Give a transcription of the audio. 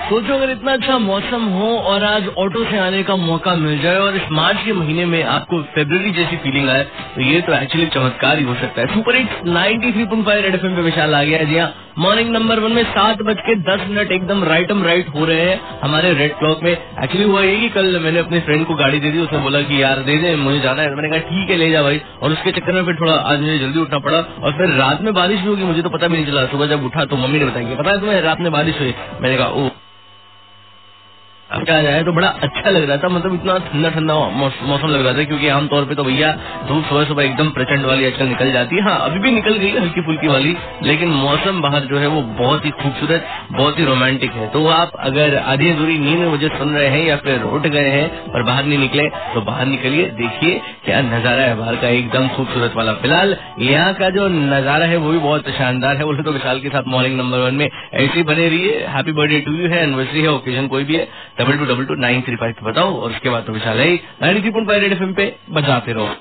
सोचो अगर इतना अच्छा मौसम हो और आज ऑटो से आने का मौका मिल जाए और इस मार्च के महीने में आपको फरवरी जैसी फीलिंग आए तो ये तो एक्चुअली चमत्कार ही हो सकता है। सुपर हिट्स 93.5 रेड एफएम पे विशाल आ गया है। जी हाँ, मॉर्निंग नंबर 1 में 7:10 एकदम राइट हो रहे हैं हमारे रेड क्लॉक में। एक्चुअली हुआ ये कि कल मैंने अपने फ्रेंड को गाड़ी दे दी, उसने बोला कि यार दे दे मुझे जाना है। मैंने कहा ठीक है ले जा भाई, और उसके चक्कर में फिर थोड़ा आज मुझे जल्दी उठना पड़ा और फिर रात में बारिश भी होगी, मुझे तो पता भी नहीं चला। सुबह जब उठा तो मम्मी ने बताया पता है तुम्हें रात में बारिश हुई। मैंने कहा ओ क्या जाए तो बड़ा अच्छा लग रहा था, मतलब इतना ठंडा ठंडा मौसम लग रहा था, क्योंकि आमतौर पे तो भैया धूप सुबह सुबह एकदम प्रचंड वाली आजकल निकल जाती है। हाँ अभी भी निकल गई हल्की फुल्की वाली, लेकिन मौसम बाहर जो है वो बहुत ही खूबसूरत, बहुत ही रोमांटिक है। तो आप अगर आधी अधूरी नींद में मुझे सुन रहे हैं या फिर उठ गए हैं और बाहर नहीं निकले तो बाहर निकलिए, देखिए क्या नजारा है बाहर का, एकदम खूबसूरत वाला। फिलहाल यहाँ का जो नजारा है वो भी बहुत शानदार है। बोले तो विशाल के साथ मॉर्निंग नंबर 1 में ऐसे ही बने रहिए। हैप्पी बर्थडे टू यू है, एनिवर्सरी है, ओकेजन कोई भी है 22222935 बताओ, और उसके बाद तो विशाल है 93.5 रेड एफएम पे बजाते रहो।